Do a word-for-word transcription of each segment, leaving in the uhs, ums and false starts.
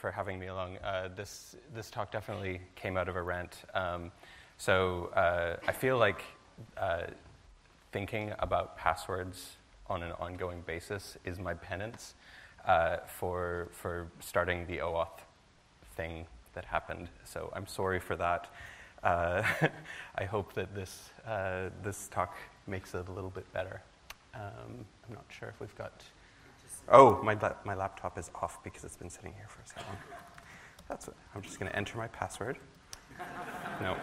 for having me along. Uh, this this talk definitely came out of a rant. Um, so uh, I feel like uh, thinking about passwords on an ongoing basis is my penance uh, for for starting the OAuth thing that happened. So I'm sorry for that. Uh, I hope that this uh, this talk makes it a little bit better. Um, I'm not sure if we've got. Oh, my la- my laptop is off because it's been sitting here for so long. That's what, I'm just going to enter my password. No.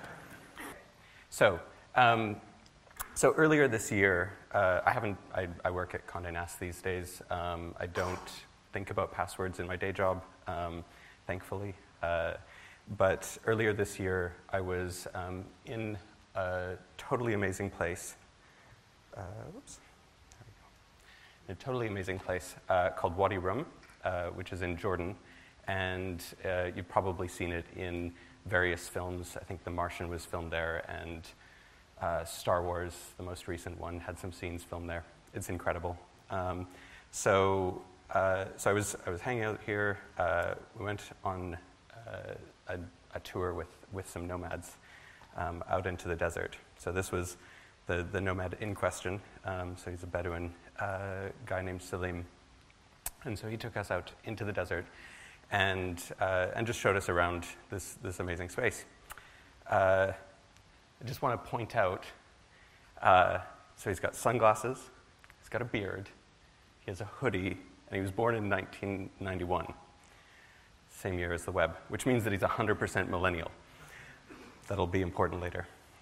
So, um, so earlier this year, uh, I haven't. I, I work at Condé Nast these days. Um, I don't think about passwords in my day job, um, thankfully. Uh, but earlier this year, I was um, in a totally amazing place. Uh, whoops. A totally amazing place uh, called Wadi Rum, uh, which is in Jordan, and uh, you've probably seen it in various films. I think The Martian was filmed there, and uh, Star Wars, the most recent one, had some scenes filmed there. It's incredible. Um, so, uh, so I was I was hanging out here. Uh, we went on uh, a, a tour with with some nomads um, out into the desert. So this was the the nomad in question. Um, so he's a Bedouin. Uh, guy named Salim, and so he took us out into the desert, and uh, and just showed us around this this amazing space. Uh, I just want to point out. Uh, so he's got sunglasses, he's got a beard, he has a hoodie, and he was born in nineteen ninety-one, same year as the web, which means that he's one hundred percent millennial. That'll be important later.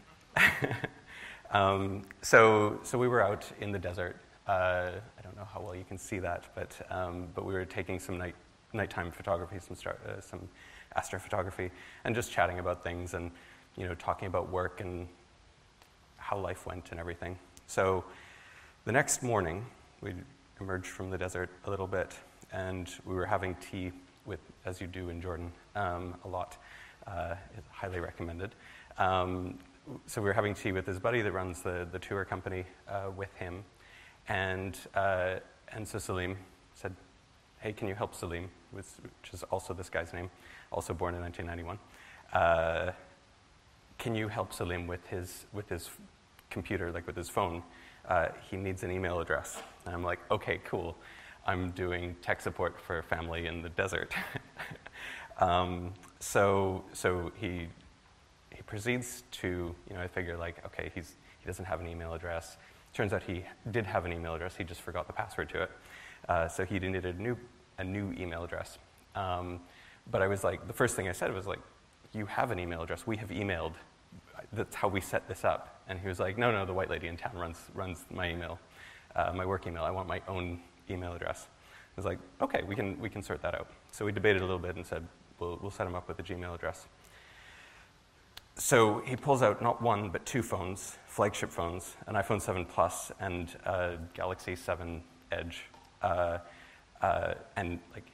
um, so so we were out in the desert. Uh, I don't know how well you can see that, but um, but we were taking some night nighttime photography, some star, uh, some astrophotography, and just chatting about things, and you know talking about work and how life went and everything. So the next morning, we emerged from the desert a little bit, and we were having tea with, as you do in Jordan, um, a lot. Uh, it's highly recommended. Um, so we were having tea with his buddy that runs the the tour company uh, with him. And uh, and so Salim said, "Hey, can you help Salim?" Which, which is also this guy's name, also born in nineteen ninety-one. Uh, can you help Salim with his with his computer, like with his phone? Uh, he needs an email address. And I'm like, okay, cool. I'm doing tech support for a family in the desert. um, so so he he proceeds to, you know, I figure like, okay, he's he doesn't have an email address. Turns out he did have an email address. He just forgot the password to it. Uh, so he needed a new a new email address. Um, but I was like, the first thing I said was like, you have an email address. We have emailed. That's how we set this up. And he was like, no, no, the white lady in town runs runs my email, uh, my work email. I want my own email address. I was like, okay, we can we can sort that out. So we debated a little bit and said, we'll we'll set him up with a Gmail address. So he pulls out not one, but two phones, flagship phones, an iPhone seven Plus and a Galaxy seven Edge. Uh, uh, and like,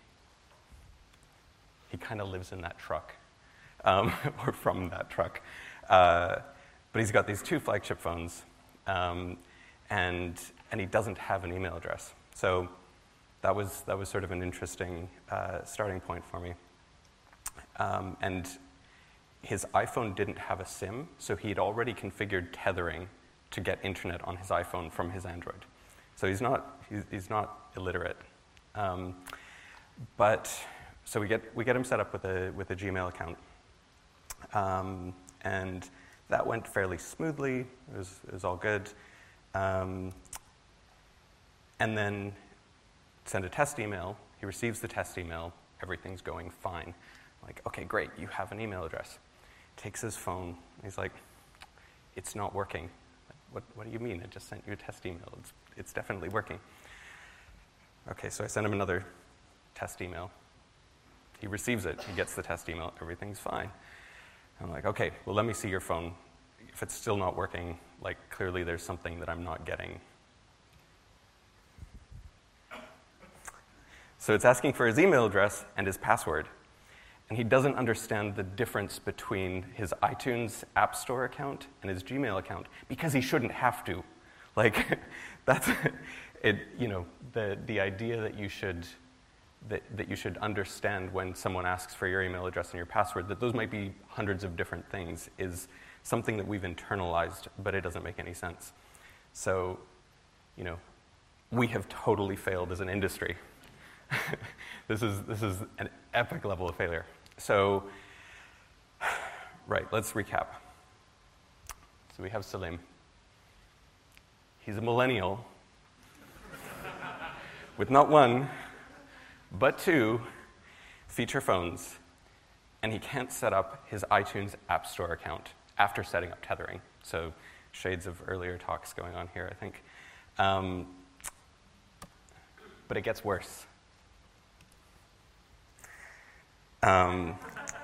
he kind of lives in that truck, um, or from that truck. Uh, but he's got these two flagship phones, um, and and he doesn't have an email address. So that was that was sort of an interesting uh, starting point for me. Um, and his iPhone didn't have a SIM, so he had already configured tethering to get internet on his iPhone from his Android. So he's not he's, he's not illiterate. Um, but so we get we get him set up with a with a Gmail account, um, and that went fairly smoothly. It was it was all good, um, and then send a test email. He receives the test email. Everything's going fine. Like, okay, great, you have an email address. Takes his phone. He's like, it's not working. What, what do you mean? I just sent you a test email. It's, it's definitely working. Okay, so I send him another test email. He receives it. He gets the test email. Everything's fine. I'm like, okay, well, let me see your phone. If it's still not working, like, clearly there's something that I'm not getting. So it's asking for his email address and his password. And he doesn't understand the difference between his iTunes App Store account and his Gmail account because he shouldn't have to. Like, that's it. You know, the the idea that you should that, that you should understand when someone asks for your email address and your password, that those might be hundreds of different things, is something that we've internalized, but it doesn't make any sense. So, you know, we have totally failed as an industry. this is this is an epic level of failure. So, right, let's recap. So we have Salim. He's a millennial with not one, but two feature phones, and he can't set up his iTunes App Store account after setting up tethering. So shades of earlier talks going on here, I think. Um, but it gets worse. Um,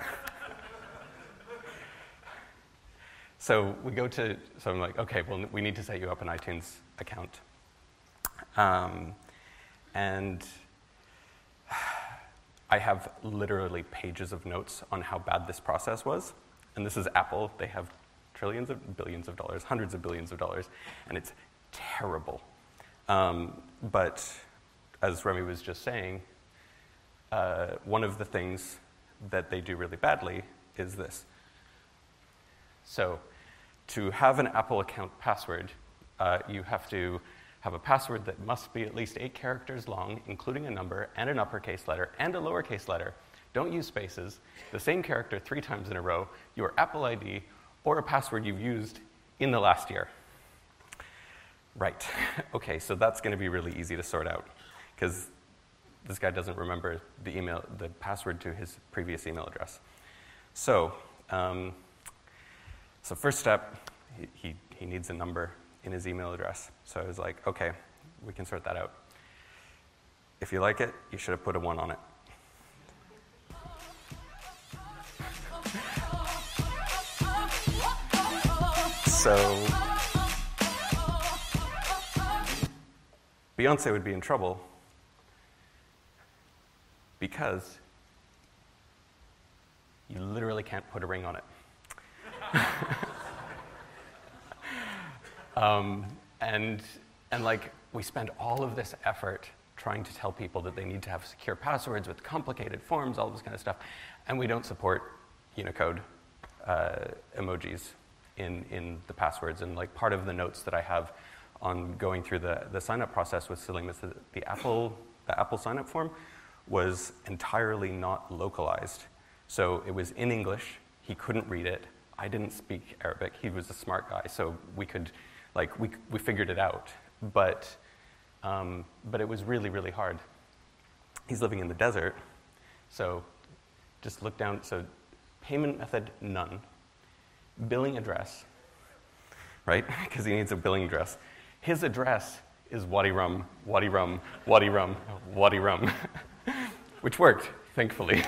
so we go to, so I'm like, okay, well, we need to set you up an iTunes account. Um, and I have literally pages of notes on how bad this process was. And this is Apple. They have trillions of billions of dollars, hundreds of billions of dollars, and it's terrible. Um, but as Remy was just saying, uh, one of the things that they do really badly is this. So to have an Apple account password, uh, you have to have a password that must be at least eight characters long, including a number and an uppercase letter and a lowercase letter. Don't use spaces, the same character three times in a row, your Apple I D, or a password you've used in the last year. Right. Okay, so that's going to be really easy to sort out, because this guy doesn't remember the email, the password to his previous email address. So, um, so first step, he, he, he needs a number in his email address. So I was like, okay, we can sort that out. If you like it, you should have put a one on it. So Beyonce would be in trouble because you literally can't put a ring on it. um, and, and like, we spend all of this effort trying to tell people that they need to have secure passwords with complicated forms, all this kind of stuff, and we don't support Unicode uh, emojis in, in the passwords. And like part of the notes that I have on going through the, the sign-up process with Salim is that the Apple, the Apple sign-up form was entirely not localized. So it was in English, he couldn't read it, I didn't speak Arabic, he was a smart guy, so we could, like, we, we figured it out. But, um, but it was really, really hard. He's living in the desert, so just look down, so payment method, none. Billing address, right? Because he needs a billing address. His address is Wadi Rum, Wadi Rum, Wadi Rum, Wadi Rum, which worked, thankfully.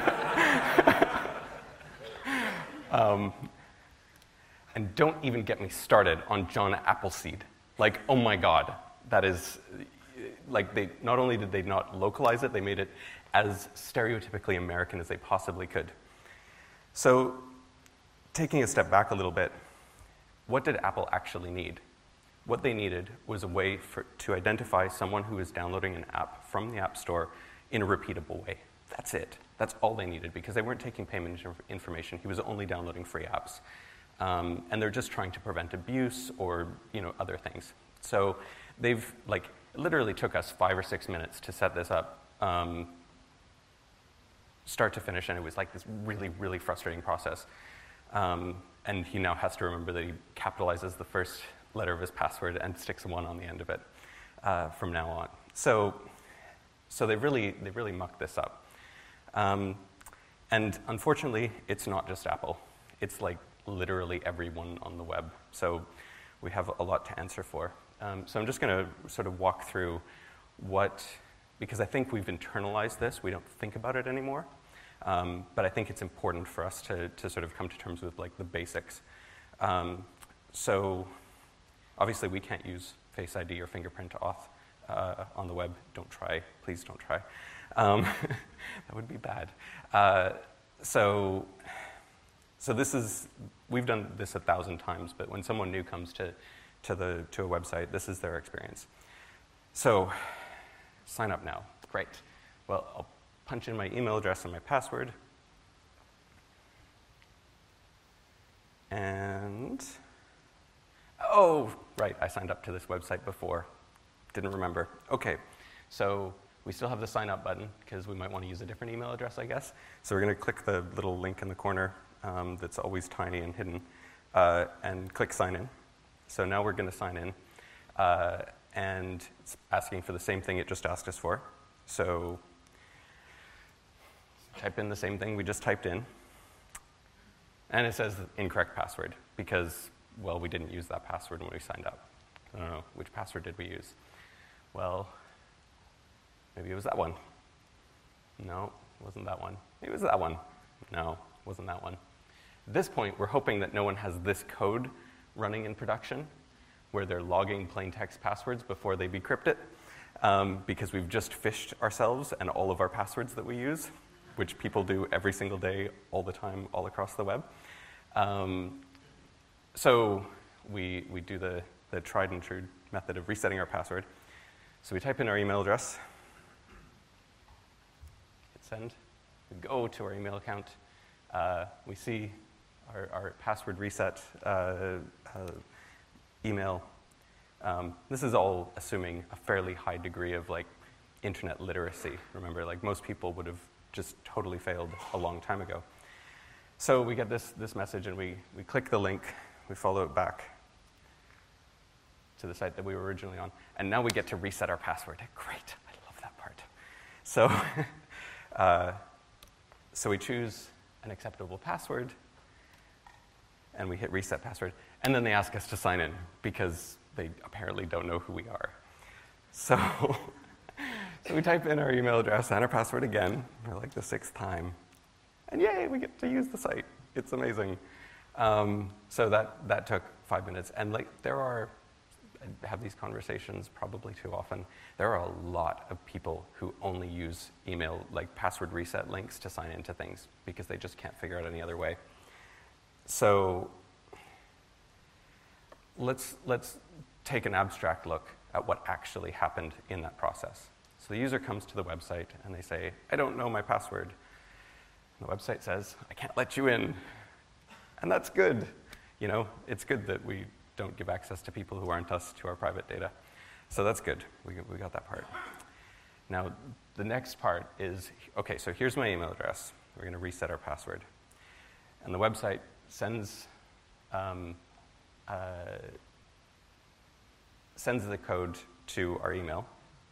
um, and don't even get me started on John Appleseed. Like, oh my God, that is, like, they not only did they not localize it, they made it as stereotypically American as they possibly could. So, taking a step back a little bit, what did Apple actually need? What they needed was a way for, to identify someone who is downloading an app from the App Store in a repeatable way. That's it. That's all they needed, because they weren't taking payment information. He was only downloading free apps. Um, and they're just trying to prevent abuse or, you know, other things. So they've, like, it literally took us five or six minutes to set this up, um, start to finish, and it was like this really, really frustrating process. Um, and he now has to remember that he capitalizes the first letter of his password and sticks a one on the end of it uh, from now on. So, so they really, they really mucked this up. Um, and unfortunately, it's not just Apple. It's like literally everyone on the web. So we have a lot to answer for. Um, so I'm just going to sort of walk through what, because I think we've internalized this. We don't think about it anymore. Um, but I think it's important for us to, to sort of come to terms with like the basics. Um, so obviously we can't use Face I D or fingerprint auth uh, on the web. Don't try, please don't try. Um, that would be bad. Uh, so, so this is, we've done this a thousand times, but when someone new comes to, to, the, to a website, this is their experience. So sign up now, great. Well, I'll punch in my email address and my password. And, oh, right, I signed up to this website before. Didn't remember. Okay, so we still have the sign up button because we might want to use a different email address, I guess. So we're going to click the little link in the corner um, that's always tiny and hidden uh, and click sign in. So now we're going to sign in. Uh, and it's asking for the same thing it just asked us for. So type in the same thing we just typed in. And it says incorrect password because, well, we didn't use that password when we signed up. I don't know, which password did we use? Well, maybe it was that one. No, it wasn't that one. Maybe it was that one. No, it wasn't that one. At this point, we're hoping that no one has this code running in production where they're logging plain text passwords before they decrypt it, um, because we've just phished ourselves and all of our passwords that we use, which people do every single day, all the time, all across the web. Um, so we, we do the, the tried and true method of resetting our password. So we type in our email address, hit send, we go to our email account, uh, we see our, our password reset uh, uh, email. Um, this is all assuming a fairly high degree of like internet literacy. Remember, like most people would have just totally failed a long time ago. So we get this, this message and we, we click the link, we follow it back to the site that we were originally on, and now we get to reset our password. Great, I love that part. So, uh, so we choose an acceptable password, and we hit reset password, and then they ask us to sign in because they apparently don't know who we are. So, so we type in our email address and our password again, for like the sixth time, and yay, we get to use the site. It's amazing. Um, so that, that took five minutes, and like there are, I have these conversations probably too often. There are a lot of people who only use email, like password reset links to sign into things because they just can't figure out any other way. So let's, let's take an abstract look at what actually happened in that process. So the user comes to the website and they say, I don't know my password. And the website says, I can't let you in. And that's good. You know, it's good that we don't give access to people who aren't us to our private data. So that's good. We, we got that part. Now, the next part is, okay, so here's my email address. We're going to reset our password. And the website sends, um, uh, sends the code to our email.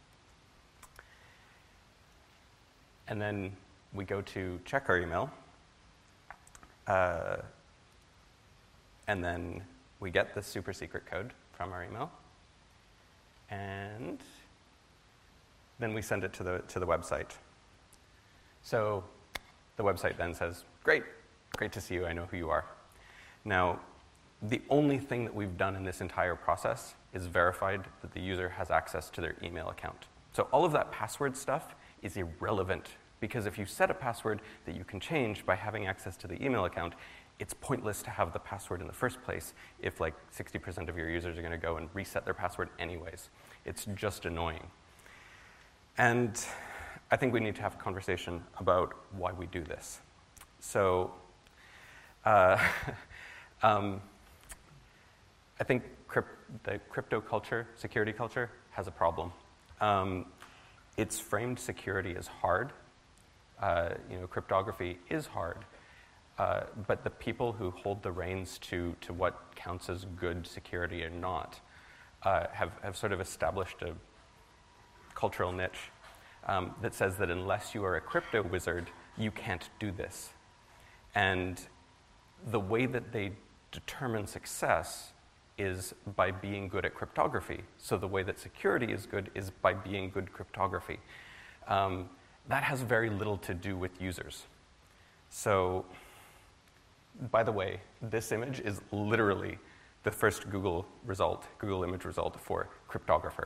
And then we go to check our email. Uh, and then we get the super secret code from our email, and then we send it to the, to the website. So the website then says, great, great to see you, I know who you are. Now, the only thing that we've done in this entire process is verified that the user has access to their email account. So all of that password stuff is irrelevant, because if you set a password that you can change by having access to the email account, it's pointless to have the password in the first place if like sixty percent of your users are going to go and reset their password anyways. It's just annoying. And I think we need to have a conversation about why we do this. So uh, um, I think crypt- the crypto culture, security culture, has a problem. Um, it's framed security as hard. Uh, you know, cryptography is hard. Uh, but the people who hold the reins to, to what counts as good security or not uh, have, have sort of established a cultural niche um, that says that unless you are a crypto wizard, you can't do this. And the way that they determine success is by being good at cryptography. So the way that security is good is by being good cryptography. Um, that has very little to do with users. So, by the way, this image is literally the first Google result, Google image result for cryptographer.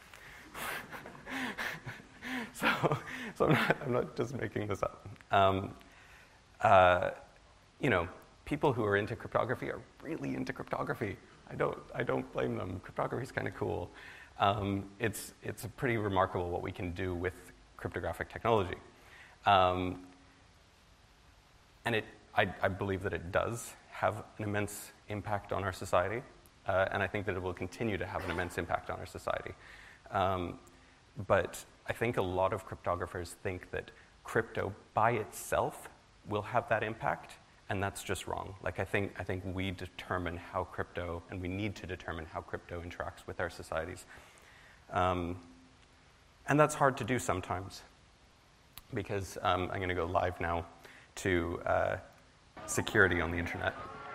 so, so I'm not, I'm not just making this up. Um, uh, you know, people who are into cryptography are really into cryptography. I don't, I don't blame them. Cryptography is kind of cool. Um, it's, it's pretty remarkable what we can do with cryptographic technology. Um, and it, I, I believe that it does have an immense impact on our society, uh, and I think that it will continue to have an immense impact on our society. Um, but I think a lot of cryptographers think that crypto by itself will have that impact, and that's just wrong. Like, I think, I think we determine how crypto, and we need to determine how crypto interacts with our societies. Um, and that's hard to do sometimes, because um, I'm going to go live now to uh, security on the internet.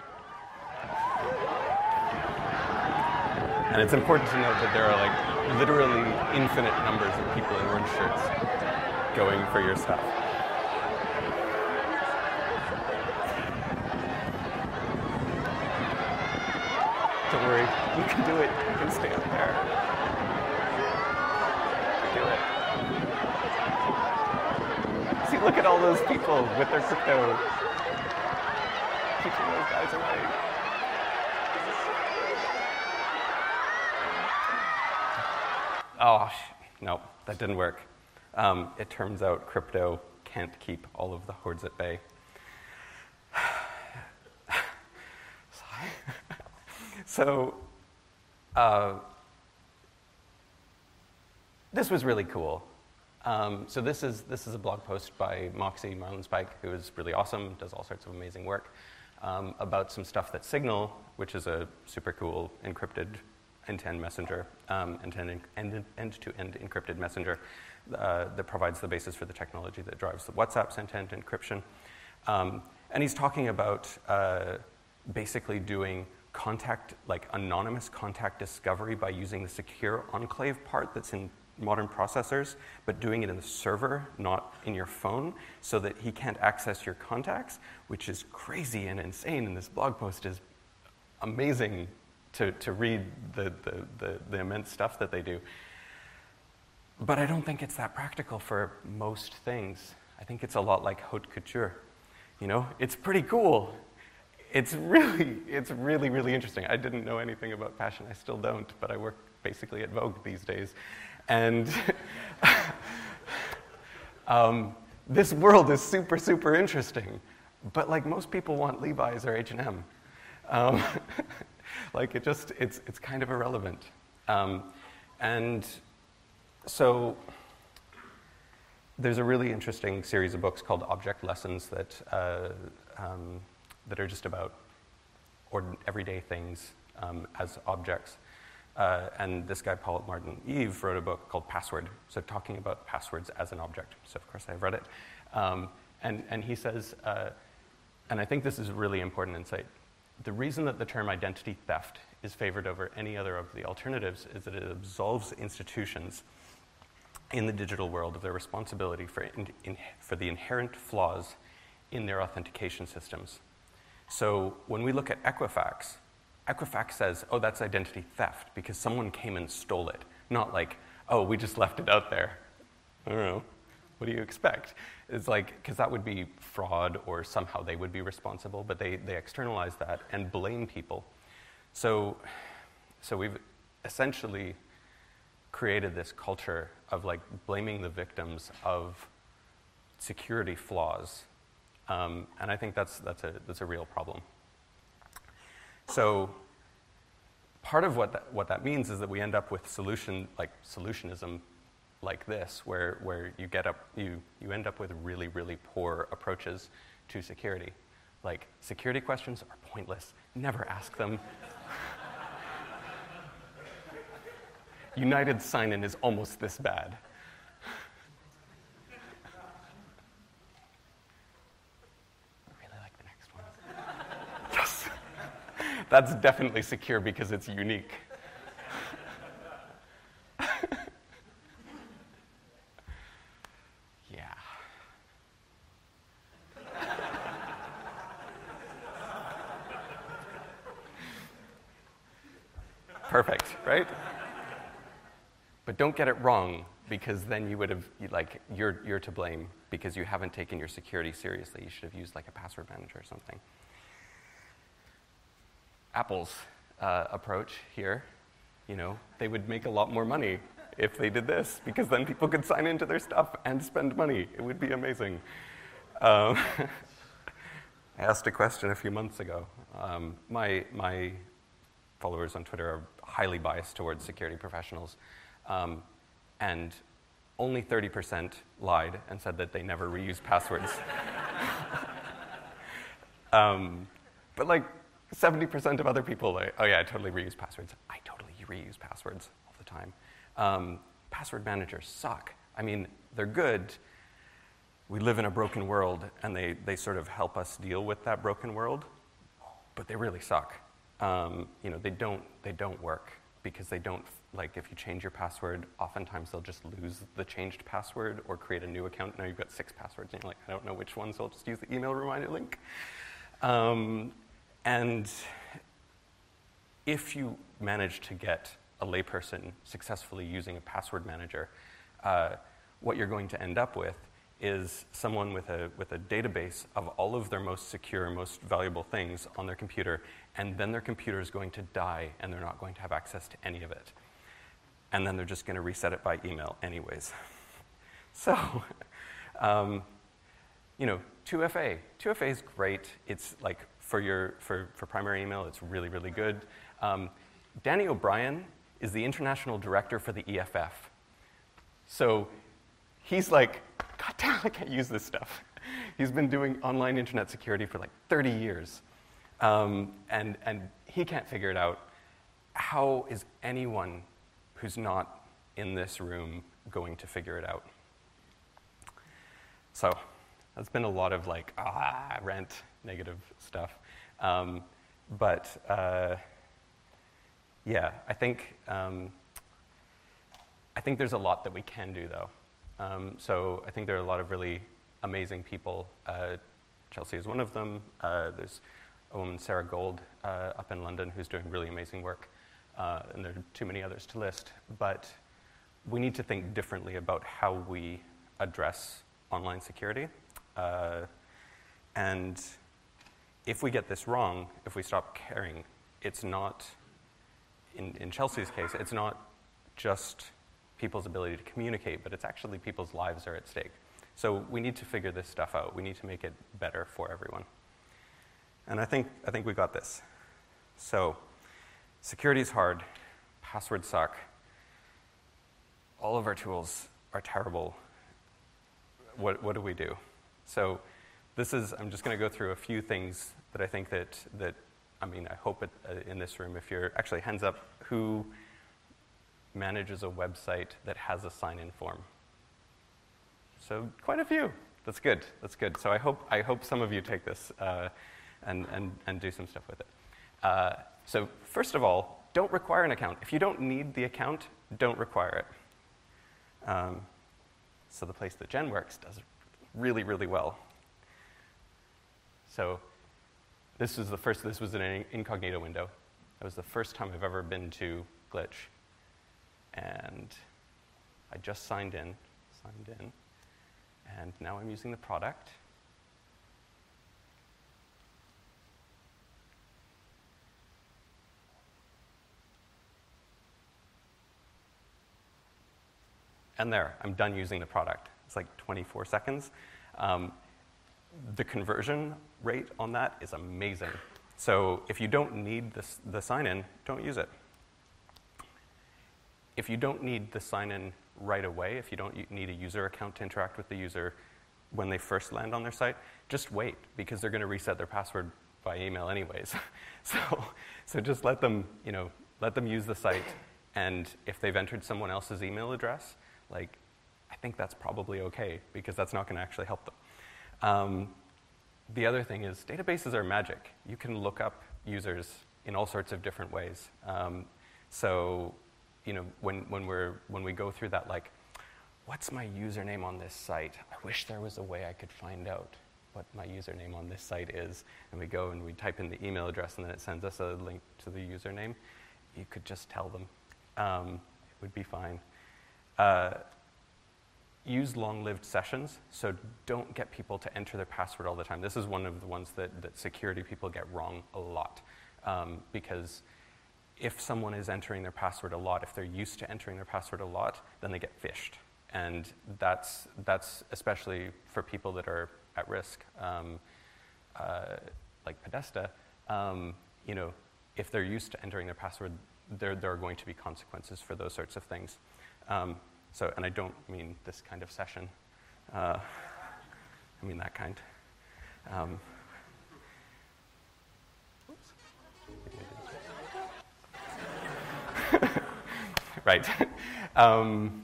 And it's important to note that there are like literally infinite numbers of people in orange shirts going for your stuff. Don't worry, you can do it. You can stay up there. Do it. See, look at all those people with their crypto. Keeping those guys away. Oh, no, that didn't work. Um, it turns out crypto can't keep all of the hordes at bay. So, uh, this was really cool. Um, so this is this is a blog post by Moxie Marlinspike, who is really awesome, does all sorts of amazing work, um, about some stuff that Signal, which is a super cool encrypted end-to-end messenger, um, end-to-end, end, end-to-end encrypted messenger uh, that provides the basis for the technology that drives the WhatsApp's end-to-end encryption. Um, and he's talking about uh, basically doing contact, like anonymous contact discovery by using the secure enclave part that's in modern processors, but doing it in the server, not in your phone, so that he can't access your contacts, which is crazy and insane, and this blog post is amazing to, to read the, the, the, the immense stuff that they do. But I don't think it's that practical for most things. I think it's a lot like haute couture. You know, it's pretty cool. It's really, it's really, really interesting. I didn't know anything about fashion. I still don't, but I work basically at Vogue these days. And um, this world is super, super interesting. But like most people want Levi's or H and M. Um, like it just, it's, it's kind of irrelevant. Um, and so there's a really interesting series of books called Object Lessons that uh, um, that are just about ordin- everyday things um, as objects. Uh, and this guy, Paul Martin Eve, wrote a book called Password, so talking about passwords as an object. So of course I've read it. Um, and, and he says, uh, and I think this is a really important insight, the reason that the term identity theft is favored over any other of the alternatives is that it absolves institutions in the digital world of their responsibility for, in, in, for the inherent flaws in their authentication systems. So when we look at Equifax, Equifax says, oh, that's identity theft because someone came and stole it. Not like, oh, we just left it out there. I don't know. What do you expect? It's like, because that would be fraud or somehow they would be responsible, but they, they externalize that and blame people. So, so we've essentially created this culture of like blaming the victims of security flaws. Um, and I think that's, that's, a, that's a real problem. So part of what that, what that means is that we end up with solution, like solutionism like this, where, where you, get up, you, you end up with really, really poor approaches to security. Like, security questions are pointless. Never ask them. United sign-in is almost this bad. That's definitely secure because it's unique. Yeah. Perfect, right? But don't get it wrong, because then you would have, like, you're, you're to blame because you haven't taken your security seriously. You should have used, like, a password manager or something. Apple's uh, approach here, you know, they would make a lot more money if they did this, because then people could sign into their stuff and spend money. It would be amazing. Um, I asked a question a few months ago. Um, my, my followers on Twitter are highly biased towards security professionals, um, and only thirty percent lied and said that they never reuse passwords. um, but like seventy percent of other people, like, oh yeah, I totally reuse passwords. I totally reuse passwords all the time. Um, password managers suck. I mean, they're good. We live in a broken world, and they, they sort of help us deal with that broken world, but they really suck. Um, you know, they don't, they don't work because they don't, like, if you change your password, oftentimes they'll just lose the changed password or create a new account. Now you've got six passwords, and you're like, I don't know which one, so I'll just use the email reminder link. Um, and if you manage to get a layperson successfully using a password manager, uh, what you're going to end up with is someone with a, with a database of all of their most secure, most valuable things on their computer, and then their computer is going to die, and they're not going to have access to any of it. And then they're just going to reset it by email anyways. So, um, you know, two F A. two F A is great. It's like, for, your, for, for primary email, it's really, really good. Um, Danny O'Brien is the international director for the E F F. So he's like, God damn, I can't use this stuff. He's been doing online internet security for like thirty years. Um, and, and he can't figure it out. How is anyone who's not in this room going to figure it out? So that's been a lot of like, ah, rant, negative stuff. Um, but uh, yeah, I think, um, I think there's a lot that we can do though. Um, so I think there are a lot of really amazing people. Uh, Chelsea is one of them. Uh, there's a woman, Sarah Gold, uh, up in London who's doing really amazing work. Uh, and there are too many others to list. But we need to think differently about how we address online security. Uh, and if we get this wrong, if we stop caring, it's not, in, in Chelsea's case, it's not just people's ability to communicate, but it's actually people's lives are at stake. So we need to figure this stuff out. We need to make it better for everyone. And I think, I think we got this. So security is hard. Passwords suck. All of our tools are terrible. What, what do we do? So this is, I'm just going to go through a few things that I think that, that I mean, I hope it, uh, in this room, if you're, actually, hands up, who manages a website that has a sign-in form? So quite a few. That's good. That's good. So I hope I hope some of you take this uh, and, and and do some stuff with it. Uh, so first of all, don't require an account. If you don't need the account, don't require it. Um, so the place that Jen works does really, really well. So this was the first. This was an incognito window. That was the first time I've ever been to Glitch. And I just signed in, signed in, and now I'm using the product. And there, I'm done using the product. It's like twenty-four seconds. Um, the conversion rate on that is amazing. So if you don't need this, the sign-in, don't use it. If you don't need the sign-in right away, if you don't need a user account to interact with the user when they first land on their site, just wait, because they're going to reset their password by email anyways. so, so just let them, you know, let them use the site, and if they've entered someone else's email address, like, I think that's probably okay, because that's not going to actually help them. Um, the other thing is databases are magic. You can look up users in all sorts of different ways. Um, so. You know, when, when, we're, when we go through that, like, what's my username on this site? I wish there was a way I could find out what my username on this site is. And we go and we type in the email address, and then it sends us a link to the username. You could just tell them. Um, it would be fine. Uh, use long-lived sessions, so don't get people to enter their password all the time. This is one of the ones that, that security people get wrong a lot, um, because if someone is entering their password a lot, if they're used to entering their password a lot, then they get phished. And that's, that's especially for people that are at risk, um, uh, like Podesta, um, you know, if they're used to entering their password, there, there are going to be consequences for those sorts of things. Um, so, and I don't mean this kind of session. Uh, I mean that kind. Um, right. um,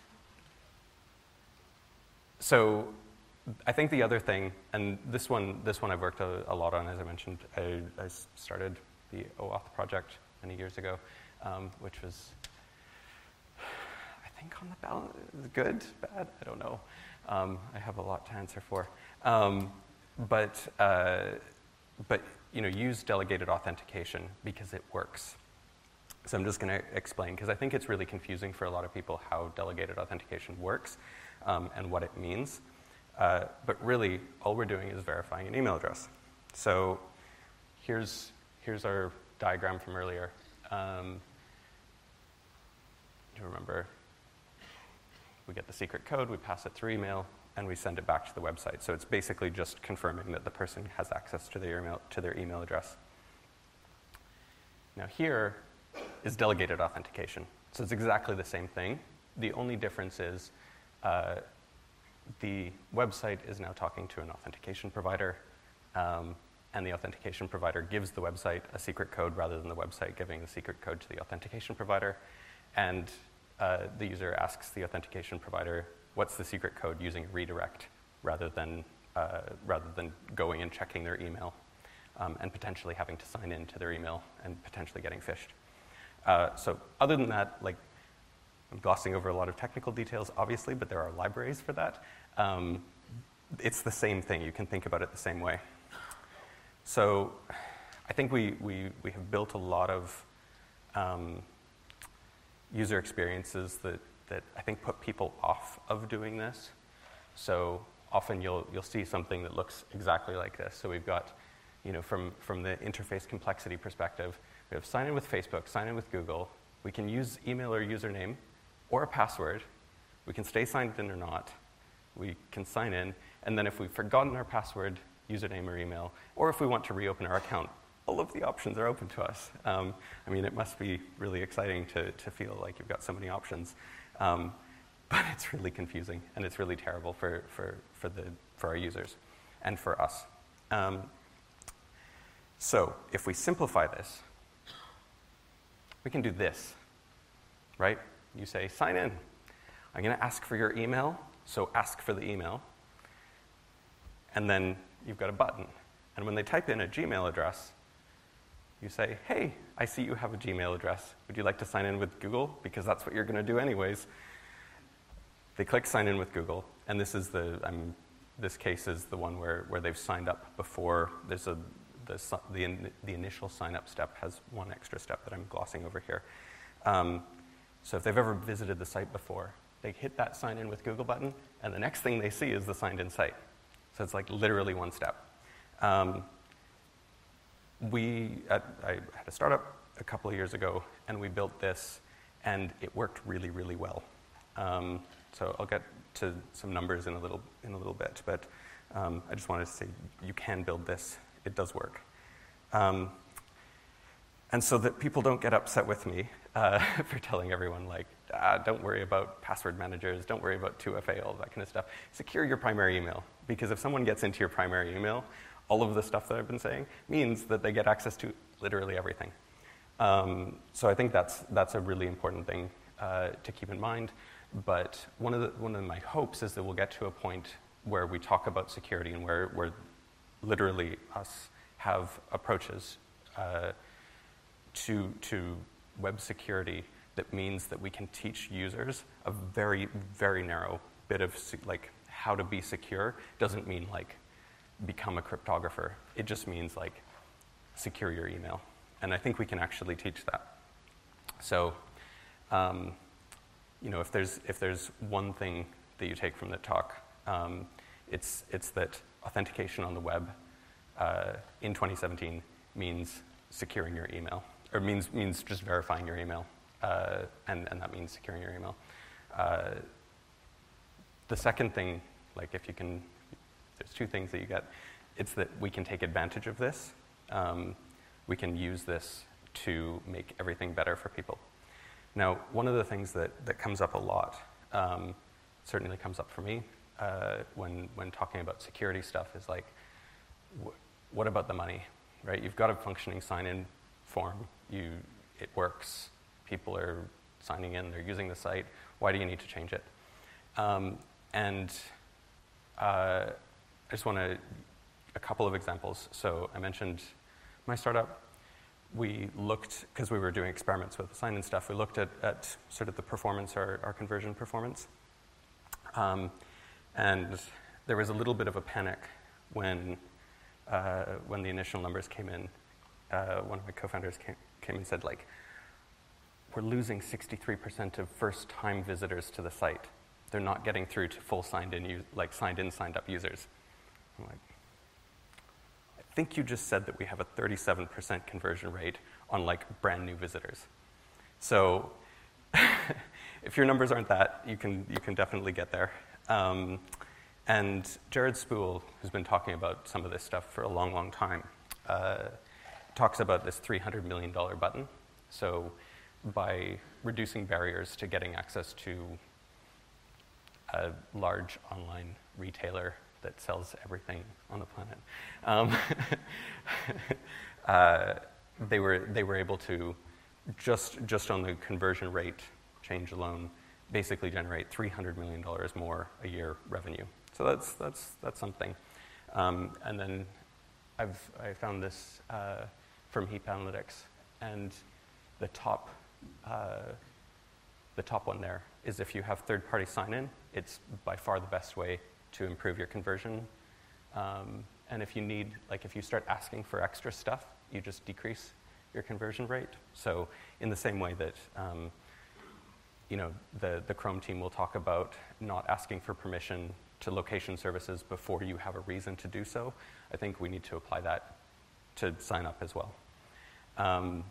so I think the other thing, and this one, this one I've worked a, a lot on, as I mentioned. I, I started the OAuth project many years ago, um, which was, I think on the balance, good, bad, I don't know. Um, I have a lot to answer for. Um, but, uh, but, you know, use delegated authentication because it works. So I'm just going to explain, because I think it's really confusing for a lot of people how delegated authentication works um, and what it means. Uh, but really, all we're doing is verifying an email address. So here's, here's our diagram from earlier. Um, do you remember? We get the secret code, we pass it through email, and we send it back to the website. So it's basically just confirming that the person has access to their email, to their email address. Now here is delegated authentication. So it's exactly the same thing. The only difference is uh, the website is now talking to an authentication provider, um, and the authentication provider gives the website a secret code rather than the website giving the secret code to the authentication provider. And uh, the user asks the authentication provider, what's the secret code, using a redirect rather than, uh, rather than going and checking their email um, and potentially having to sign in to their email and potentially getting phished. Uh, so other than that, like, I'm glossing over a lot of technical details, obviously, but there are libraries for that. Um, it's the same thing. You can think about it the same way. So I think we, we, we have built a lot of um, user experiences that, that I think put people off of doing this. So often you'll, you'll see something that looks exactly like this. So we've got, you know, from, from the interface complexity perspective, we have sign in with Facebook, sign in with Google. We can use email or username or a password. We can stay signed in or not. We can sign in, and then if we've forgotten our password, username or email, or if we want to reopen our account, all of the options are open to us. Um, I mean, it must be really exciting to, to feel like you've got so many options. Um, but it's really confusing, and it's really terrible for, for, for, the, for our users and for us. Um, so if we simplify this, we can do this, right? You say, sign in. I'm going to ask for your email, so ask for the email. And then you've got a button. And when they type in a Gmail address, you say, hey, I see you have a Gmail address. Would you like to sign in with Google? Because that's what you're going to do anyways. They click sign in with Google, and this is the, um, this case is the one where, where they've signed up before. There's a, the, the, in, the initial sign up step has one extra step that I'm glossing over here. Um, so if they've ever visited the site before, they hit that sign in with Google button, and the next thing they see is the signed in site. So it's like literally one step. Um, we, at, I had a startup a couple of years ago, and we built this, and it worked really, really well. Um, so I'll get to some numbers in a little, in a little bit, but um, I just wanted to say you can build this. It does work. Um, and so that people don't get upset with me uh, for telling everyone, like, ah, don't worry about password managers, don't worry about two F A, all that kind of stuff. Secure your primary email, because if someone gets into your primary email, all of the stuff that I've been saying means that they get access to literally everything. Um, so I think that's, that's a really important thing uh, to keep in mind. But one of, the, one of my hopes is that we'll get to a point where we talk about security and where, where literally us have approaches uh, to, to web security that means that we can teach users a very, very narrow bit of, like, how to be secure. Doesn't mean, like, become a cryptographer. It just means, like, secure your email. And I think we can actually teach that. So, um, you know, if there's, if there's one thing that you take from the talk, um, it's, it's that authentication on the web uh, in twenty seventeen means securing your email. or means means just verifying your email, uh, and and that means securing your email. Uh, the second thing, like if you can, there's two things that you get. It's that we can take advantage of this. Um, we can use this to make everything better for people. Now, one of the things that, that comes up a lot, um, certainly comes up for me, uh, when, when talking about security stuff is like, wh- what about the money, right? You've got a functioning sign-in form. You, it works. People are signing in. They're using the site. Why do you need to change it? Um, and uh, I just want to, a couple of examples. So I mentioned my startup. We looked, because we were doing experiments with the sign-in stuff, we looked at, at sort of the performance, our, our conversion performance. Um, and there was a little bit of a panic when, uh, when the initial numbers came in. Uh, one of my co-founders came, came and said, like, we're losing sixty-three percent of first-time visitors to the site. They're not getting through to full signed-in, like signed-in, signed-up users. I'm like, I think you just said that we have a thirty-seven percent conversion rate on like brand new visitors. So if your numbers aren't that, you can you can definitely get there. Um, and Jared Spool, who's been talking about some of this stuff for a long, long time, uh, talks about this three hundred million dollars button. So by reducing barriers to getting access to a large online retailer that sells everything on the planet. Um, uh, they were they were able to just just on the conversion rate change alone, basically generate three hundred million dollars more a year revenue. So that's that's that's something. Um, and then I've I found this uh, from Heap Analytics, and the top uh, the top one there is if you have third-party sign-in, it's by far the best way to improve your conversion. Um, and if you need, like if you start asking for extra stuff, you just decrease your conversion rate. So in the same way that, um, you know, the, the Chrome team will talk about not asking for permission to location services before you have a reason to do so, I think we need to apply that to sign up as well. Um,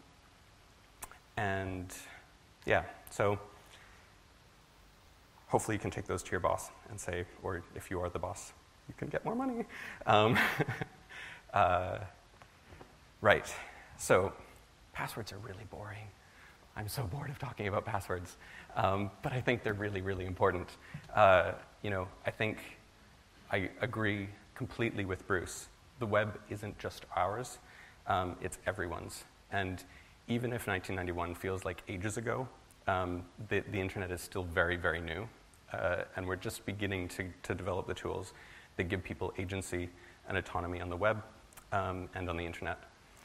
and yeah, so hopefully you can take those to your boss and say, or if you are the boss, you can get more money. Um, uh, right, so passwords are really boring. I'm so bored of talking about passwords, um, but I think they're really, really important. Uh, you know, I think I agree completely with Bruce. The web isn't just ours, um, it's everyone's. And even if nineteen ninety-one feels like ages ago, um, the, the internet is still very, very new. Uh, and we're just beginning to, to develop the tools that give people agency and autonomy on the web um, and on the internet.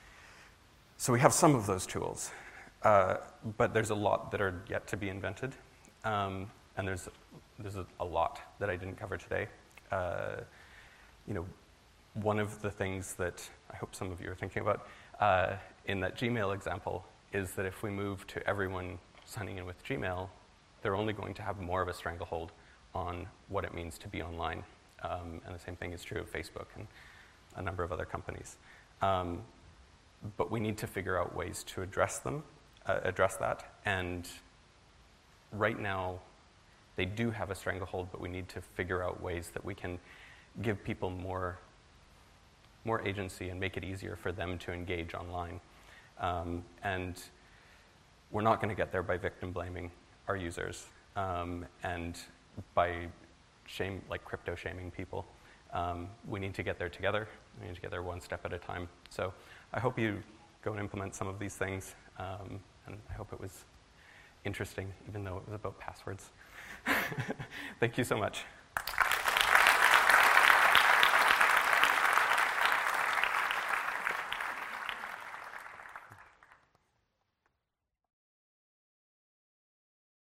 So we have some of those tools, uh, but there's a lot that are yet to be invented. Um, and there's, there's a, a lot that I didn't cover today. Uh, you know, one of the things that I hope some of you are thinking about uh, in that Gmail example is that if we move to everyone signing in with Gmail, they're only going to have more of a stranglehold on what it means to be online. Um, and the same thing is true of Facebook and a number of other companies. Um, but we need to figure out ways to address them, uh, address that. And right now, they do have a stranglehold, but we need to figure out ways that we can give people more, more agency and make it easier for them to engage online. Um, and we're not going to get there by victim blaming our users um, and by shame, like crypto shaming people. Um, we need to get there together. We need to get there one step at a time. So I hope you go and implement some of these things. Um, and I hope it was interesting, even though it was about passwords. Thank you so much.